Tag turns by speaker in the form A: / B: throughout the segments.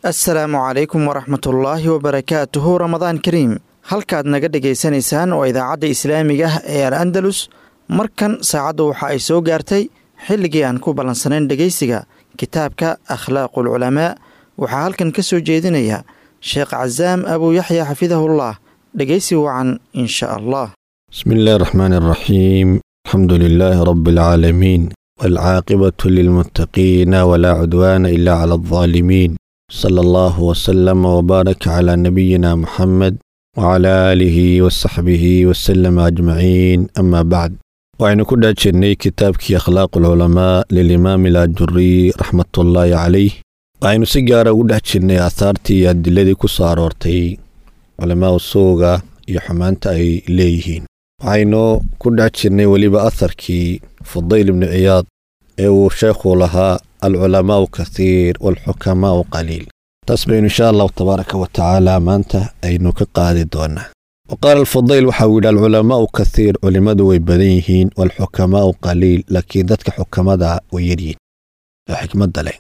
A: assalaamu calaykum waraxmatullaahi wabarakaatuhu. ramadaan kariim. halkaad naga dhegaysanaysaan waa idaacadda islaamiga ah ee al andalus. markan saacaddu waxa ay soo gaartay xilligii aan ku ballansanayn dhegaysiga kitaabka akhlaaqul culamaa. waxaa halkan ka soo jeedinaya sheekh casaam abuu yaxya xafidahullah. dhegaysi wacan insha allah.
B: بسم الله الرحمن الرحيم. الحمد لله رب العالمين والعاقبة للمتقين ولا عدوان إلا على الظالمين. صلى الله وسلم وبارك على نبينا محمد وعلى آله وصحبه وسلم أجمعين. أما بعد، وعن كل جني كتابك أخلاق العلماء للإمام الأجري رحمة الله عليه. وعن سجارة كل جني أثارتي الذي كسارورتي علماء السوق يحمانت أي إليهين. وعن كل جني ولي أثركي فضيل بن عياض أو شيخ لها العلماء كثير والحكماء قليل. تصبح إن شاء الله تبارك وتعالى ما أنت أينو كقاعد دونا. وقال الفضيل وحول العلماء كثير علماء ويبديهين والحكماء قليل، لكن ذاتك حكماء ويرين حكمة دلين.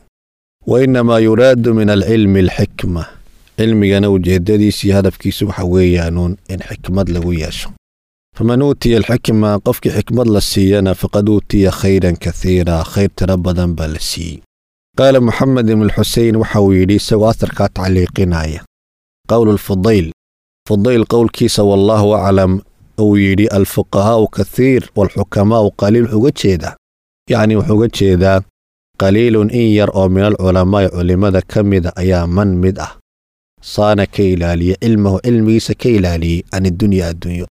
B: وإنما يراد من العلم الحكمة. علمي أنا وجددي سي هدف كي سبحويانون إن حكمة لوياشو. فمن أوتي الحكمة قفك حكمة لسينا فقد أوتي خيرا كثيرا، خير تربدا بلسي. قال محمد بن الحسين وحويلي سوى أثر تعليقنايا. قول الفضيل قول كيس والله أعلم أويلي الفقهاء كثير والحكماء قليل. حقتشيدا يعني وحقتشيدا قليل إن يرأى من العلماء علماء كمدا أيا من مدأ صان كيلالي علمه علمي سكيلالي عن الدنيا.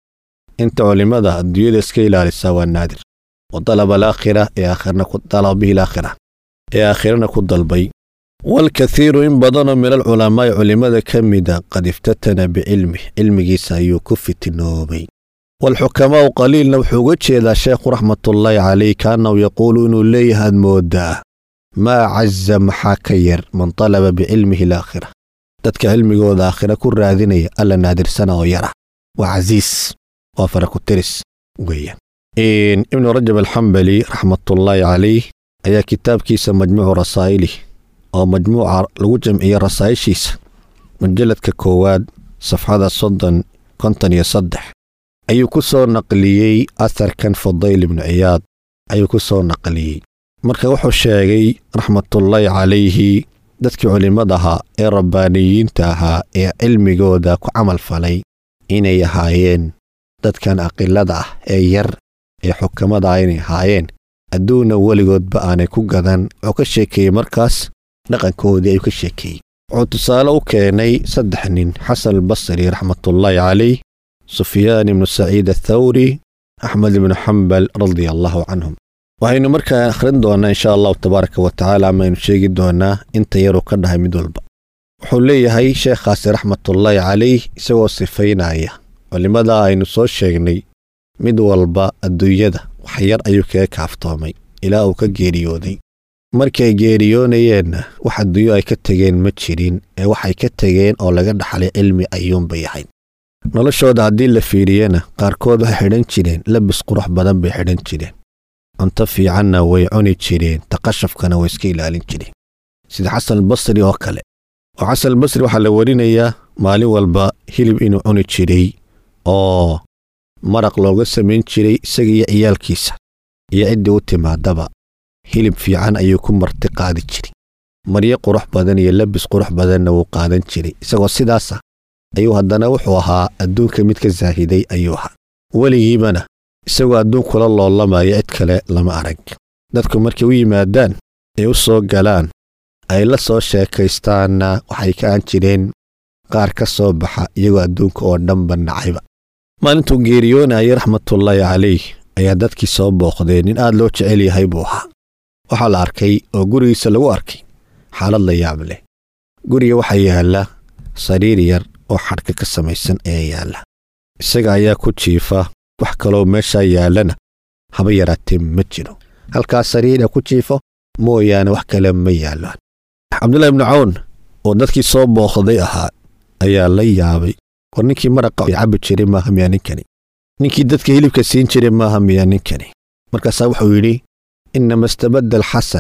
B: انت علماء الدنيا سكيلالي سوى النادر، وطلب الآخرة يا آخرنا طلب به الآخرة يا آخرنا كالضلبي. والكثير إن بدن من العلماء علماء كمدا قد افتتن بعلمه، علمه سيكف النومي. والحكماء قليل نوحوغتش إذا الشيخ رحمة الله عليه كانوا يقولون لي هاد مودا ما عز محاكير من طلب بعلمه الآخرة. تتك علمه والآخرة كل راذيني ألا نادر سنة ويرى وعزيز وفرق الترس وقيا. إن ابن رجب الحنبلي رحمة الله عليه أي كتاب كيس مجموع رسائله أو مجموعة لو جمعية رسائل شيس مجلد ككواد صفحة صدن كنتن يصدح. أي كسور نقليي أثر كان فضيل بن عياض. أي كسور نقليي مركا وحو الشاقي رحمة الله عليه دتك علمدها إي ربانيين تاها إي علمي قودا كعمل فلي إني هايين دتكان أقلده إي ير إي حكمدا إني هايين adduuna weligoodba aanay ku gadan. wuxuu ka sheekeeyey markaas dhaqankoodii ayuu ka sheekeeyey. wuxuu tusaale u keenay 3 nin: xasan albasri raxmatullaahi calayh, sufyaan ibnu saciid athawri, axmed ibnu xambal radiallahu canhum. waxaynu markaa akhrin doonaa insha allahu tabaaraka wa tacaala amaynu sheegi doonaa inta yaruu ka dhahay mid walba. wuxuu leeyahay sheekhaasi raxmatullaahi calayh isagoo sifaynaya culimada aynu soo sheegnay mid walba adduunyada wax yar ayuu kaga kaaftoomay ilaa uu ka geeriyooday. markay geeriyoonayeenna wax adduunyo ay ka tageen ma jirin, ee waxay ka tageen oo laga dhaxlay cilmi ayuunbay ahayd. noloshooda haddii la fiiriyana qaarkood waxay xidhan jireen labis qurux badan bay xidhan jireen, cunto fiicanna way cuni jireen, taqashafkana way iska ilaalin jireen, sida xasan albasri oo kale. oo xasan albasri waxaa la warinayaa maalin walba hilib inuu cuni jiray oo maraq looga samayn jiray isaga iyo ciyaalkiisa iyo ciddii u timaadaba. hilib fiican ayuu ku marti qaadi jiray, maryo qurux badan iyo labis qurux badanna wuu qaadan jiray. isagoo sidaasa ayuu haddana wuxuu ahaa adduunka mid ka saahiday ayuu ahaa. weligiibana isagoo adduun kula loolamaya cid kale lama arag. dadku markay u yimaadaan ay u soo galaan ay la soo sheekaystaanna waxay ka aan jireen qaar ka soo baxa iyagoo adduunka oo dhanba nacayba. maalintuu geeriyoonayay raxmatullaahi calayh ayaa dadkii soo booqdeen. nin aad loo jecel yahay buu ahaa. waxaa la arkay oo gurigiisa lagu arkay xaalad la yaab leh. guriga waxaa yaalla sariir yar oo xadhka ka samaysan ayaa yaalla. isaga ayaa ku jiifa, wax kaloo meeshaa yaallana haba yaraatee ma jiro. halkaas sariira ku jiifo mooyaane wax kale ma yaallaan. cabdullaahi ibnu cawn oo dadkii soo booqday ahaa ayaa la yaabay. war ninkii maraqa cabbi jiray maaha miyaa ninkani? ninkii dadka hilibka siin jiray maaha miyaa ninkani? markaasaa wuxuu yidhi: inama istabadda alxasan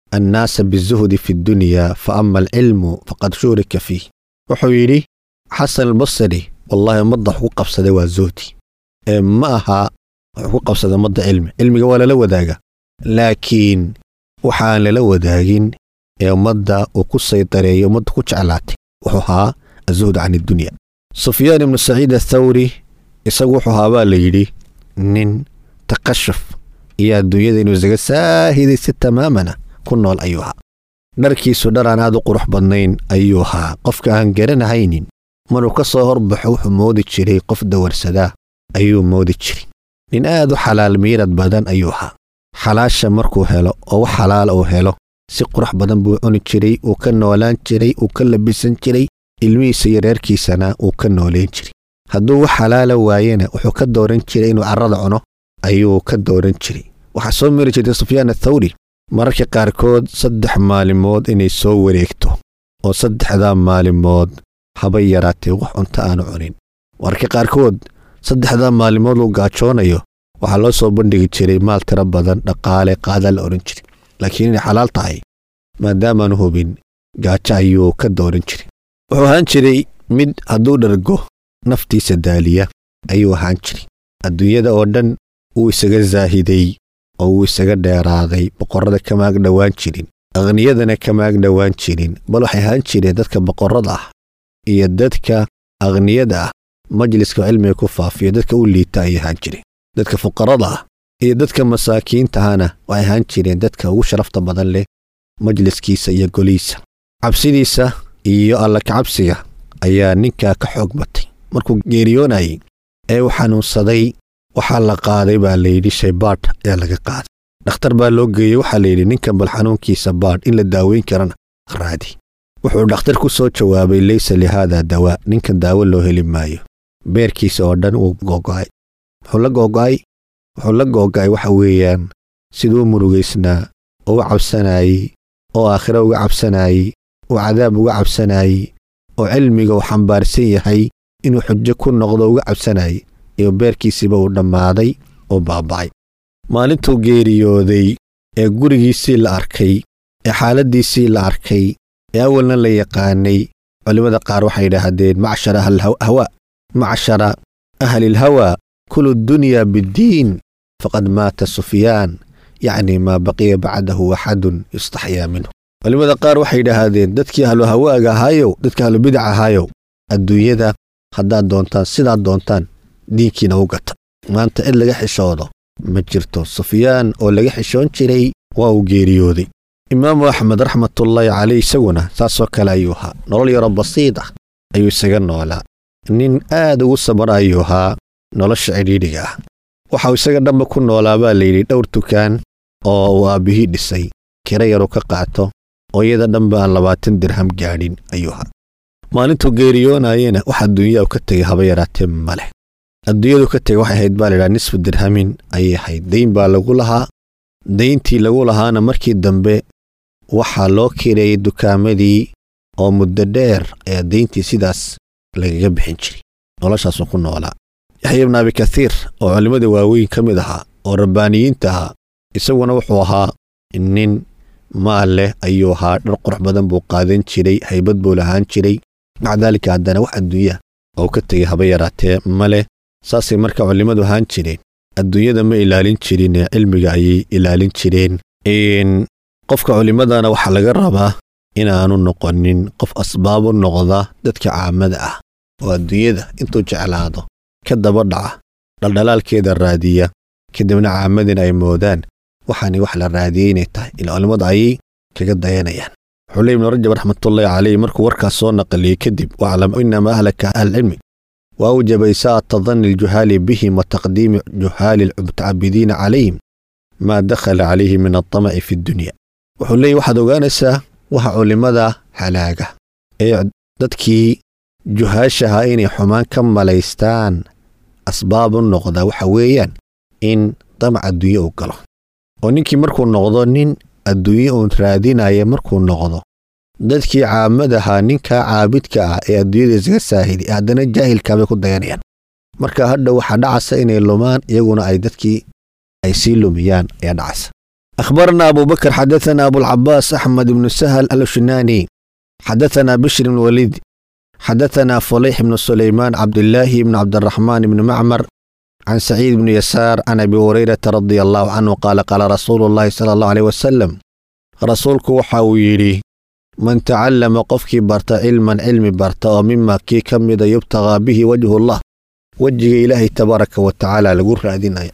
B: annaasa bizuhdi fi ddunyaa fa ama alcilmu faqad shurika fiih wuxuu yidhi xasan albasri wallaahi ummadda wax ku qabsaday waa zuhdi ee ma aha wax ku qabsada ummadda cilmiga waa lala wadaaga laakiin waxaan lala wadaagin ee ummadda uu ku saydareeyo ummadda ku jeclaatay wuxuu ahaa azuhd can iddunya sufyaan ibnu saciid athawri isagu wuxuu ahaa baa la yidhi nin taqashuf iyo adduunyada inuu isaga saahiday si tamaamana ku nool ayuu ahaa dharkiisu dhar aan aad u qurux badnayn ayuu ahaa qofka aan garanahaynin maruu ka soo horbaxo wuxuu moodi jiray qof dawarsadaa ayuu moodi jiray nin aad u xalaal miirad badan ayuu ahaa xalaasha markuu helo oo wax xalaal uu helo si qurux badan buu cuni jiray uu ka noolaan jiray uu ka labisan jiray ilmihiisa iyo reerkiisana uu ka nooleen jiray hadduu wax xalaala waayena wuxuu ka dooran jiray inuu carrada cuno ayuu ka dooran jiray waxaa soo mari jirtay sufyaan athawri mararka qaarkood 3 maalimood inay soo wareegto oo 3daa maalimood habay yaraatee wax cunto aanu cunin mararka qaarkood 3daa maalimood uu gaajoonayo waxaa loo soo bandhigi jiray maal tiro badan dhaqaale qaada la oran jiray laakiin inay xalaal tahay maadaamaanu hubin gaajo ayuu ka dooran jiray wuxuu ahaan jiray mid hadduu dhargo naftiisa daaliya ayuu ahaan jiray adduunyada oo dhan wuu isaga zaahiday oo wuu isaga dheeraaday boqorrada kama ag dhowaan jirin aqniyadana kama ag dhowaan jirin bal waxay ahaan jireen dadka boqorrada ah iyo dadka aqniyada ah majliska cilmiga ku faafiya dadka u liita ayay ahaan jireen dadka fuqarada ah iyo dadka masaakiintahana waxay ahaan jireen dadka ugu sharafta badan leh majliskiisa iyo goliisa cabsidiisa iyo alla kacabsiga ayaa ninkaa ka xoog batay markuu geeriyoonayay ee uu xanuunsaday waxaa la qaaday baa layidhi shaybaadh ayaa laga qaaday dhakhtar baa loo geeyey waxaa layidhi ninkan bal xanuunkiisa baadh in la daaweyn karana raadi wuxuu dhakhtar ku soo jawaabay laysa lihaadaa dawaa ninkan daawo loo heli maayo beerkiisa oo dhan wuu googo'ay wuxuu la googo'ay waxa weeyaan siduu murugaysnaa oo u cabsanayey oo aakhiro uga cabsanayey oo cadaab uga cabsanayey oo cilmiga uu xambaarsan yahay inuu xujo ku noqdo uga cabsanayey iyo beerkiisiiba uu dhammaaday oo baaba'ay maalintuu geeriyooday ee gurigiisii la arkay ee xaaladdiisii la arkay ee awalna la yaqaanay culimmada qaar waxay yidhaahdeen macshara ahlilhawaa kulu dunyaa biddiin faqad maata sufyaan yacni maa baqiya bacdahu axadun yustaxyaa minhu culimmada qaar waxay yidhaahdeen dadkii ahlu hawaaga ahaayow dadka ahlu bidac ahaayow adduunyada haddaad doontaan sidaad doontaan diinkiina u gata maanta cid laga xishoodo ma jirto sufyaan oo laga xishoon jiray waa uu geeriyooday imaamu axmed raxmatullaahi calayh isaguna saasoo kale ayuu ahaa nolol yaro basiid ah ayuu isaga noolaa nin aad ugu samara ayuu ahaa nolosha cidhiidhiga ah waxau isaga dhanba ku noolaa baa layidhi dhowr tukaan oo uu aabbihii dhisay kira yaruu ka qaato oo iyada dhanba aan 20 dirham gaadhin ayuu ahaa maalintuu geeriyoonayena wax adduunyaa ka tegay haba yaraatee ma leh adduunyadu ka tegay waxay ahayd baa layidhaha nisfu dirhamin ayay ahayd dayn baa lagu lahaa dayntii lagu lahaana markii dambe waxaa loo kireeyey dukaamadii oo muddo dheer ayaa dayntii sidaas lagaga bixin jiray noloshaasuu ku noolaa yaxya ibn abi kathiir oo culimmada waaweyn ka mid ahaa oo rabbaaniyiinta ahaa isaguna wuxuu ahaa nin maal leh ayuu ahaa dhar qurux badan buu qaadan jiray haybad buu lahaan jiray maca daalika haddana wax adduunya oo ka tegay haba yaraatee ma leh saasay marka culimmadu ahaan jireen adduunyada ma ilaalin jirin ee cilmiga ayay ilaalin jireen qofka culimmadana waxaa laga rabaa inaanu noqonin qof asbaab u noqda dadka caamada ah oo adduunyada intuu jeclaado ka daba dhaca dhaldhalaalkeeda raadiya kadibna caamadina ay moodaan waxaani wax la raadiyey inay tahay ila culimmadu ayay kaga dayanayaan xulay ibnu rajab raxmatullaahi calayh markuu warkaas soo naqliyey kadib waclam inama ahlaka ahlcilmi وأوجب إساءة ظن الجهال بهم وتقديم جهال المتعبدين عليهم ما دخل عليه من الطمع في الدنيا وحلي واحد وغانسا وها علمada halaaga ee dadkii juhaashaha inay xumaan ka malaystaan asbaab u noqda waxa weeyaan in damac adduunyo u galo oo ninkii markuu noqdo nin adduunyo uu raadinaya markuu noqdo dadkii caamadaha ninka caabidka ah ee adduunyada isaga saahidi haddana jaahilka bay ku dayanayaan marka hadda waxa dhacaysa inay lumaan iyaguna ay dadkii ay sii lumiyaan ayaa dhacaysa أخبرنا أبو بكر حدثنا أبو العباس أحمد بن سهل الشناني حدثنا بشر بن الوليد حدثنا فليح بن سليمان عبد الله بن عبد الرحمن بن معمر عن سعيد بن يسار عن أبي هريرة رضي الله عنه قال قال رسول الله صلى الله عليه وسلم رسولك وحاويري من تعلم قفك برت علم برت ومما كي كمد يبتغى به وجه الله وجه إلهي تبارك وتعالى لقول رادين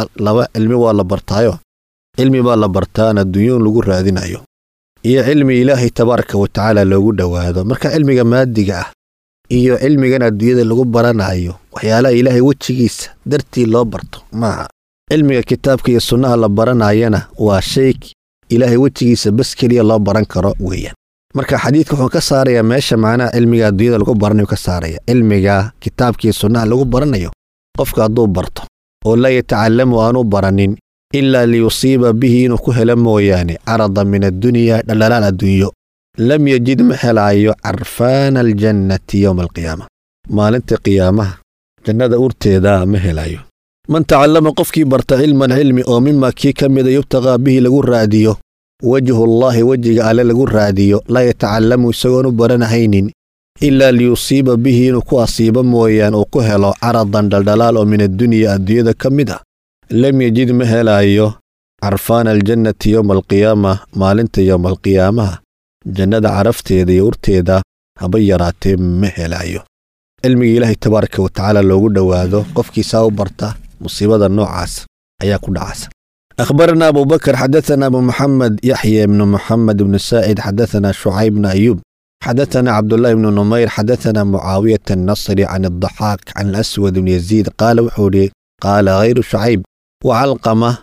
B: علمي والله برتايو علمي والله برتان الديون لقول رادين أيو إيه علمي إلهي تبارك وتعالى لقول دواهدو مركا علمي مادي iyo cilmigan adduunyada lagu baranayo waxyaalaha ilaahay wajigiisa dartii loo barto ma cilmiga kitaabka iyo sunnaha la baranayana waa shay ilaahay wajigiisa bas kaliya loo baran karo weeyaan marka xadiidku wuxuu ka saarayaa meesha macnaha cilmiga adduunyada lagu baranayo ka saaraya cilmiga kitaabka iyo sunnaha lagu baranayo qofka hadduu barto oo la yatacalamu aanu baranin illa liyusiiba bihi inuu ku helo mooyaane carada min addunya dhalalaal adduunyo لم يجد محلايو عرفان الجنة يوم القيامة مالنت قيامة جنة أورتيدا محلايو من تعلم قفكي برت علمي أو مما كي كمد يبتغى به لقول راديو وجه الله وجه على لقول راديو لا يتعلم يسوون برنهين إلا ليصيب به نكو أصيبا مويان أو كهلا عرضا دلدلال من الدنيا الدنيا كمدة لم يجد محلايو عرفان الجنة يوم القيامة مالنت يوم القيامة jannada carafteeda iyo urteeda haba yaraatee ma helayo cilmiga ilaahay tabaaraka wa tacaala loogu dhawaado qofkiisa u barta musiibada noocaas ayaa ku dhacaysa أخبرنا أبو بكر حدثنا أبو محمد يحيى بن محمد بن سائد حدثنا شعيب بن أيوب حدثنا عبد الله بن نمير حدثنا معاوية النصري عن الضحاك عن الأسود بن يزيد قال وحوري قال غير شعيب وعلقمة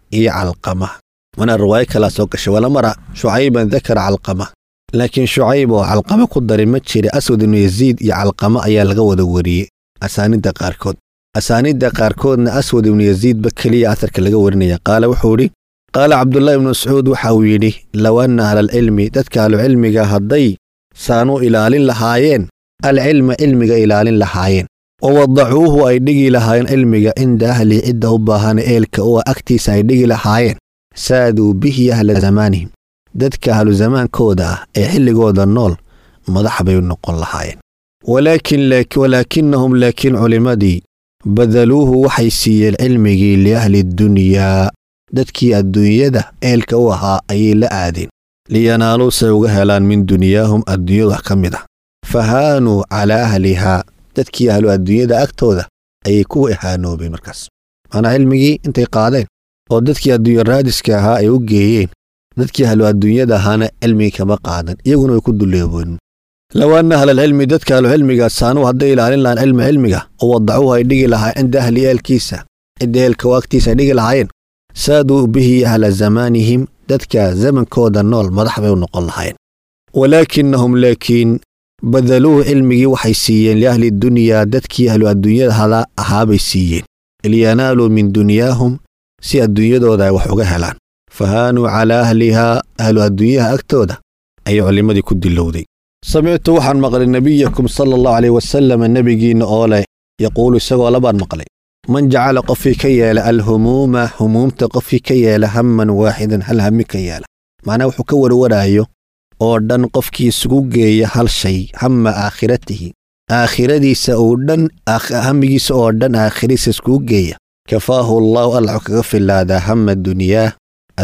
B: علقمة من الرواية كلا سوكش ولا مرة شعيبا ذكر علقمة لكن شعيب وعلقمة قدر متشري أسود بن يزيد علقمة أيا لغو دوري أسانيد قاركود أسود بن يزيد بكلي أثر كالغو ورنيا قال وحوري قال عبد الله بن مسعود وحاويلي لو أن أهل العلم تتكال علمك هدي سانو إلال لهايين العلم علمك إلال لهايين ووضعوه أيدي لهايين علمك عند أهل عده باهان إلك وأكتي سايدي لهايين سادوا به أهل زمانهم ددك أهل زمان كودا حل قودا النول مدح بينقل لهاين ولكنهم لكن علمادي بذلوه وحيسي العلم لأهل الدنيا ددكي الدنيا ده إلك وها أي لآدين لينالوا سيوغهلان من دنياهم الدنيا كمدة فهانوا على أهلها ددكي أهل الدنيا ده أكتودا أي كو إحانوا بمركز أنا علمي انت قادين oo dadkii adduunyo raadiska ahaa ay u geeyeen dadkii ahlu adduunyada ahaana cilmiga kama qaadan iyaguna way ku duleeboon law anna ahlal cilmi dadka ahlu cilmiga saanu hadday ilaalin lahaan cilmiga oo wadacuhu ay dhigi lahaa inda ahli eelkiisa inda eelka waqtiisa ay dhigi lahaayeen saadu bihi ahla zamanihim dadka zamankooda nool madax bay u noqon lahaayeen walaakinnahum laakiin badaluhu cilmigii waxay siiyeen li ahli dunya dadkii ahlu adduunyada hada ahaabay siiyeen liyanaalu min dunyaahum si adduunyadooda ay wax uga helaan fahaanu calaa ahlihaa ahlu adduunyaha agtooda ay culimadii ku dilowday samictu waxaan maqlay nabiyakum sala allahu calayhi wasalam nabigiina oo leh yaquulu isagoo labaan maqlay man jacala qofkii ka yeela alhumuuma humuumta qofkii ka yeela hamman waaxidan hal hami ka yeela macnaa wuxuu ka warwaraayo oo dhan qofkii isugu geeya hal shay hamma aakhiratihi aakhiradiisa oo dhan hamigiisa oo dhan aakhiradiisa iskugu geeya كفاه الله الله كغفر لادا هم الدنيا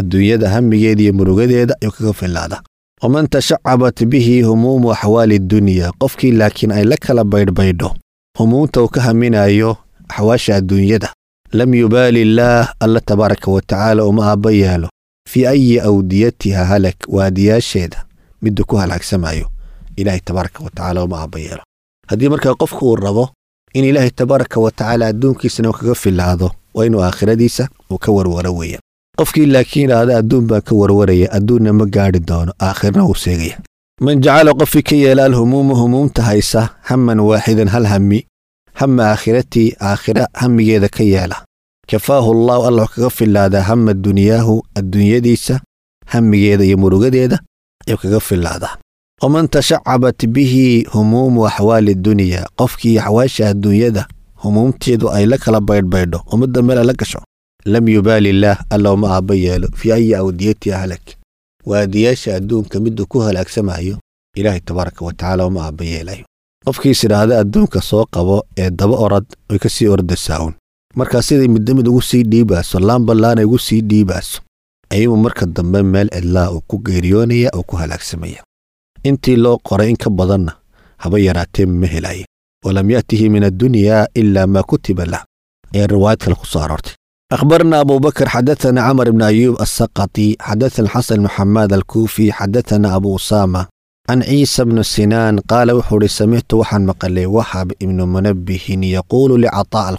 B: هميجيدي مرغديدا يكغفر لادا ومن تشعبت به هموم أحوال الدنيا قفكي لكن أي لك لبيدو هموم توكهمنا أيو حواش الدنيا دا لم يبالي الله تبارك وتعالى وما بياله في أي أوديتها هلك واديا شيدا مدكوها لك سمايو إلهي تبارك وتعالى وما بياله هذه مركا قفكو الرضو إن إلهي تبارك وتعالى أدونكي سنو كغفر لهذا وإنو آخرديسا وكور ورويا قفكي لكن هذا أدون با كور وريا أدون ما قاعد دونه آخرنا وسيغيا من جعل قفكي يلا الهموم تهيسا هما واحدا هل همي هم آخرتي آخرة همي جيدا كيالا كفاه الله كغفر لهذا هم الدنيا ديسا همي جيدا يمرغ ديدا يكغفر لهذا ومن تشعبت به هموم وأحوال الدنيا قفكي حواشا الدنيا ده هموم تيدو أي لك لبيدو ومدى ملا لكشو lam yubaali illaah alla uma aabba yeelo fii ayi awdiyatiha halak waadiyaasha adduunka miduu ku halaagsamayo ilaahay tabaaraka wa tacaala uma aabba yeelayo qofkiis idhaahda adduunka soo qabo ee daba orad way ka sii ordasaaun markaa siday midda mid ugu sii dhiibaaso laanballaana ugu sii dhiibaaso ayuu marka dambe meel cidlaa uu ku geeriyoonaya oo ku halaagsamaya intii loo qoray in ka badanna haba yaraatee ma helaye walam ya'tihi min addunyaa ilaa maa kutiba lah ayaa riwaayad kale ku soo aroortay أخبرنا أبو بكر حدثنا عمر بن أيوب السقطي حدثنا الحسن محمد الكوفي حدثنا أبو أسامة عن عيسى بن سنان قال وحوري سمعت وحن مقلي وحب ابن منبه يقول لعطاء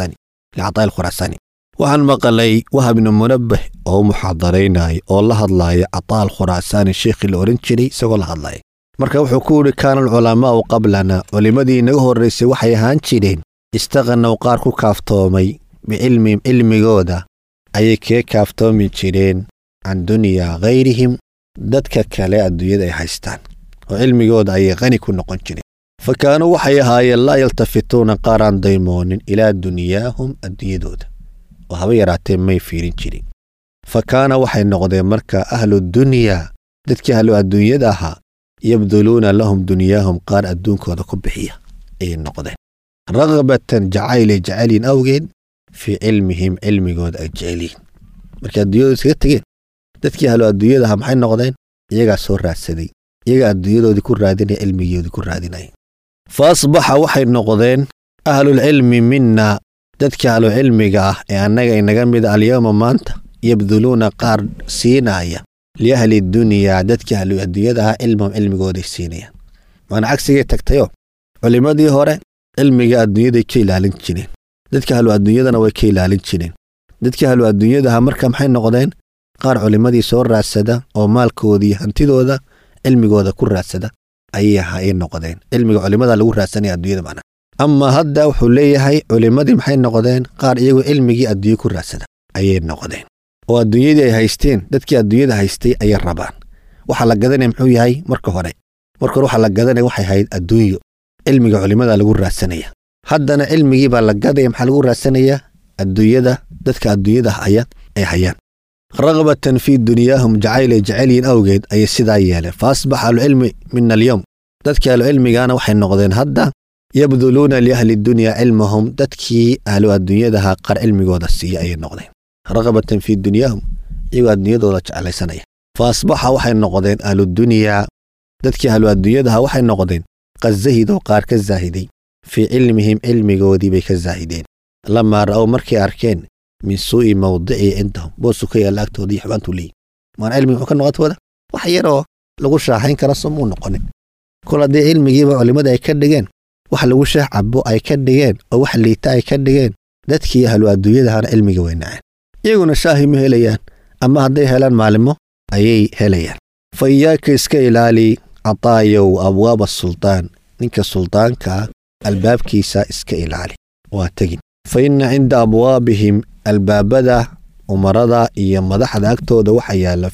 B: الخراساني وحن مقلي وهب بن منبه أو محاضريناي أو الله الله عطاء الخراساني الشيخ الأورنجري سوى الله الله مركا وحكوري كان العلماء قبلنا ولمدي نغه الرئيس وحي هانشيرين استغنوا قاركو كافتومي بعلمهم علمigooda ayay ka kaaftoomi jireen can dunya ghayrihim dadka kale adduunyada ay haystaan oo cilmigooda ay qani ku noqon jireen fakaanu waxay ahaayeen la yaltafituuna qaran daymoonin ila dunyaahum adduunyadooda oo haba yaraatee may fiirin jirin fakaana waxay noqdeen marka ahlu dunya dadkii ahlu adduunyada ahaa yabduluuna lahum dunyaahum qaar adduunkooda ku bixiya ay noqdeen ragabatan jacaylin awgeed في علمهم علمigooda ay jeceliin marka adduunyada iska tageen dadkii halo adduunyada maxay noqdeen iyaga soo raadsaday iyaga adduunyadoodii ku raadinay cilmigoodii ku raadinay faasbaxa waxay noqdeen ahlul ilmi minna dadkii halo cilmiga ah ee annaga inaga mid alyawma maanta yabduluuna qaar siinaya li ahli dunya dadkii halo adduunyada ah cilmigooda siinaya maana cagsigay tagtayo culimadii hore cilmiga adduunyada ka ilaalin jireen dadka halu adduunyadana way ka ilaalin jireen dadka halu adduunyada marka maxay noqdeen qaar culimadii soo raadsada oo maalkoodii hantidooda cilmigooda ku raadsada ayay noqdeen cilmiga culimada lagu raadsanay adduunyada macna amma hadda wuxuu leeyahay culimadii maxay noqdeen qaar iyagu cilmigii adduunyo ku raadsada ayay noqdeen oo adduunyadii ay haysteen dadkii adduunyada haystay ayay rabaan waxa la gadanay muxuu yahay marka hore waxa la gadanay waxay hayd adduunyo cilmiga culimada lagu raadsanaya haddana cilmigii baa la gaday maxaa lagu raadsanaya adduunyada dadka adduunyada haya ay hayaan ragabatan fi dunyaahum jacaylin awgeed ay sidaa yeeleen faasbaxa al-ilmi min al-yawm dadka al-ilmigaana waxay noqdeen hadda yabduluuna li ahli dunya ilmahum dadkii ahlu adduunyada qar cilmigooda siiya ay noqdeen ragabatan fi dunyaahum iyaga adduunyadooda jeclaysanaya faasbaxa waxay noqdeen ahlu dunya dadkii ahlu adduunyada waxay noqdeen qazahido qaar ka zaahiday في علمهم علمigooda bay ka zaahideen lama raaw markay arkeen min suu'i mawdi'i indahum boosuka yaalaagtoodii xabantu leey maan cilmigu wuxuu ka noqotooda wax yaro lagu shaaxayn kara soo noqon kula de cilmigiiba culimada ay ka dhigeen wax lagu shaax cabo ay ka dhigeen oo wax liita ay ka dhigeen dadkii ahlu adduunyada hana cilmiga weynaa iyaguna shaahi ma helayaan ama haday helaan maalimo ayay helayaan fa iyaaka iska ilaali ataayo abwaab as-sultaan ninka sultaanka albaabkiisa iska ilaali waa tagin fa inna inda abwaabihim albaabada umarada iyo madaxda agtooda waxa yaala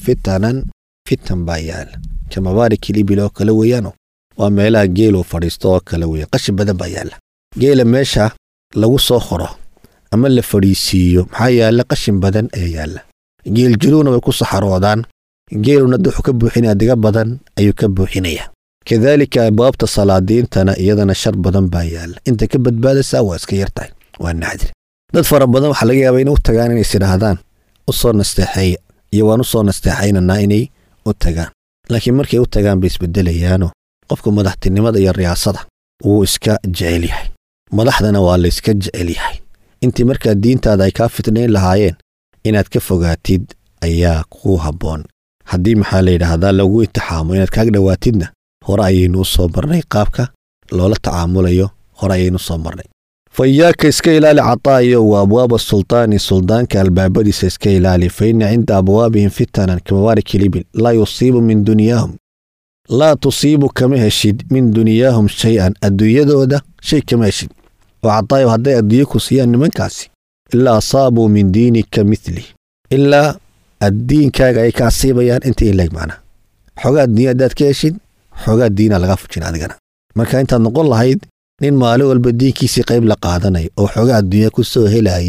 B: fitan baa yaala kama baariki libil oo kala weeyano waa meelaha geelo fadhiisto oo kala weeya qashin badan baa yaala geela meesha lagu soo xoro ama la fadhiisiyo maxaa yaala qashin badan ee yaala geel jiruuna way ku saxaroodaan geeluna wuxuu ka buuxinaya diga badan ayuu ka buuxinaya كذلك أبواب الصلادين تنا إيضاً شر بدن بايال أنت كبد بعد سوا سكيرتاي والنادر ندفر بدن وحلاقي بينه وتجان يصير هذان وصار نستحي يوانو صار نستحينا النائني وتجان لكن مركي وتجان بيسبدل يانو قفكم مدحتني ماذا الرئاسة وإسكا جعليه مدحنا والله إسكا جعليه أنت مركي الدين تاذا كافتنين لهاين إن أتكفوجاتيد أيا قوها بون هدي محالي هذا لو اتحامو إن أتكاك دواتيدنا hore ayaynu soo marnay qaabka loola tacaamulayo hore ayaynu soo marnay fayaaka iska ilaali cataayo wa abwaab as-sultaan suldaanka albaabadiisa iska ilaali fa inna inda abwaabihim fitanan kama baariki libil la yusiibu min dunyaahum la tusiibu kama heshid min dunyaahum shay'an adduunyadooda shay kama heshid wa cataayo hadday adduunyo ku siiyaan nimankaasi ilaa asaabu min diinika mithli ilaa addiinkaaga ay ka asiibayaan inta ileeg macna xogaa adduunyadaad ka heshid xogaa diina laga fujin adigana marka intaad noqon lahayd nin maalin walba diinkiisii qayb la qaadanay oo xogaa adduunya ku soo helaya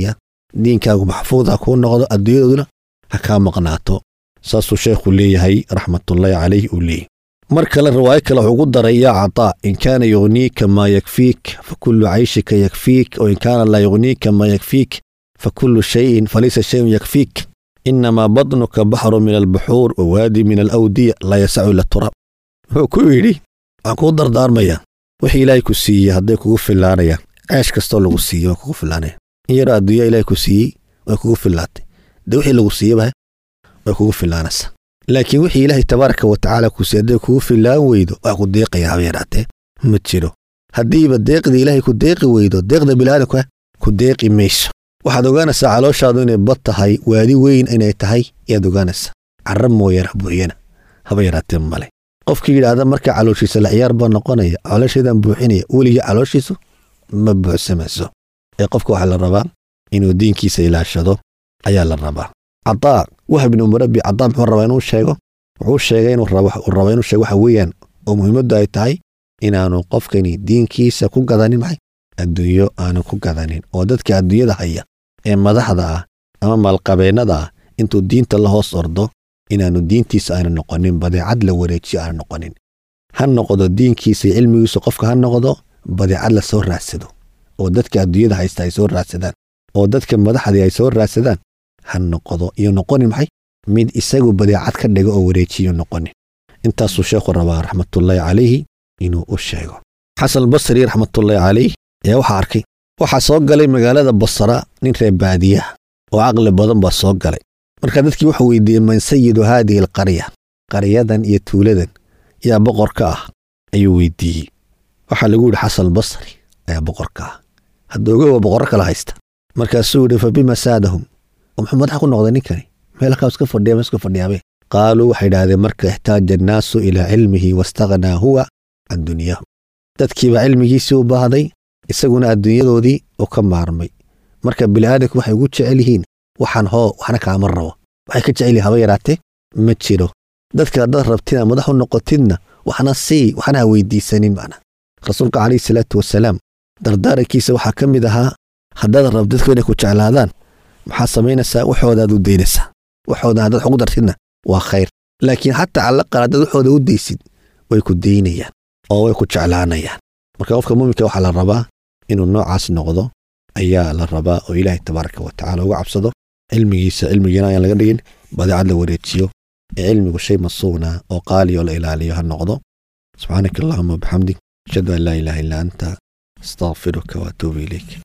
B: diinkaagu maxfuud ha kuu noqdo adduunyadooduna ha kaa maqnaato saasuu sheekhu leeyahay raxmatullaahi calayh uu leeyahy mar kale riwaayo kale wuxuu ugu daray yaa cataa in kaana yugniika maa yakfiik fakullu cayshika yakfiik oo in kaana laa yugniika maa yakfiik fakullu shayin falaysa shayun yakfiik inamaa badnuka baxru min albuxuur wa waadi min alawdiya laa yasacu ila turaab wuxuu ku yidhi waxaan kuu dardaarmayaa wixii ilaahay ku siiyey hadday kugu fillaanayaan ceesh kastoo lagu siiye waa kugu fillaanaya in yaroo adduunya ilaahay ku siiyey way kugu fillaatay dee wixii lagu siiyeba way kugu fillaanaysaa laakiin wixii ilaahay tabaaraka wa tacaala ku siiyey hadday kugu fillaan weydo waa ku deeqaya haba yaraatee ma jiro haddiiba deeqdii ilaahay ku deeqi weydo deeqda bilaadanka ku deeqi mayso waxaad ogaanaysaa calooshaadu inay bad tahay waadi weyn inay tahay ayaad ogaanaysaa carra mooyaan buuxiyana haba yaraatee male qofkii yidhaahda markaa calooshiisa la ciyaar baa noqonaya caloosheedaan buuxinaya weligii calooshiisu ma buuxsamayso ee qofka waxaa la rabaa inuu diinkiisa ilaashado ayaa la rabaa cataa wahab ibnu murabbi cataa muxuu rabaa inuu sheego wuxuu sheegay inuu rabo inuu sheego waxa weeyaan oo muhiimaddu ay tahay inaanu qofkani diinkiisa ku gadanin maxay adduunyo aanu ku gadanin oo dadka adduunyada haya ee madaxda ah ama maalqabeennada ah intuu diinta la hoos ordo inaanu diintiisa aanu noqonin badeecad la wareejiyo aanu noqonin ha noqdo diinkiisa iyo cilmigiisa qofka ha noqdo badeecad la soo raadsado oo dadka adduunyada haysta ay soo raadsadaan oo dadka madaxdii ay soo raadsadaan ha noqdo iyo noqonin maxay mid isagu badeecad ka dhigo oo wareejiyo noqonin intaasuu sheekhu rabaa raxmatullaahi calayhi inuu u sheego xasan albasri raxmatullaahi calayh ayaa waxaa arkay waxaa soo galay magaalada basra nin reer baadiyaha oo caqli badan baa soo galay markaa dadkii wuxuu weydiiyey man sayidu haadihi alqarya qaryadan iyo tuuladan yaa boqorka ah ayuu weydiiyey waxaa lagu yidhi xasan albasri ayaa boqorka ah haddooga waa boqorro kala haysta markaasuu yidhi fa bima saadahum oo muxuu madaxa ku noqday ninkani meel halkaa iska fadhiya ma iska fadhiyaabe qaaluu waxay idhaahdeen marka ixtaaja annaasu ilaa cilmihi waistaghnaa huwa can dunyaahum dadkiibaa cilmigiisii u baahday isaguna adduunyadoodii oo ka maarmay marka bilaadanku waxay ugu jecel yihiin waxna kaama rabo waxay ka jecel yihiin haba yaraatee ma jiro dadka haddaad rabtid madax u noqotidna waxna sii waxna ha weydiisanin macna rasuulka calayhi salaatu wasalaam dardaarankiisa waxaa ka mid ahaa haddaad rabto dadku inay ku jeclaadaan maxaa samaynaysaa waxoodaad u daynaysaa waxooda haddaad xugu dartidna waa khayr laakiin xataa calaqal haddaad waxooda u daysid way ku daynayaan oo way ku jeclaanayaan marka qofka muuminka waxaa la rabaa inuu noocaas noqdo ayaa la rabaa oo ilaahay tabaaraka wa tacaala uga cabsado cilmigiina ayaan laga dhigin badeecad la wareejiyo ee cilmigu shay masuuna oo qaali oo la ilaaliyo ha noqdo subxaanaka allahuma wabixamdik ashhadu an laa ilaaha illa anta astaghfiruka wa atuubu ilayk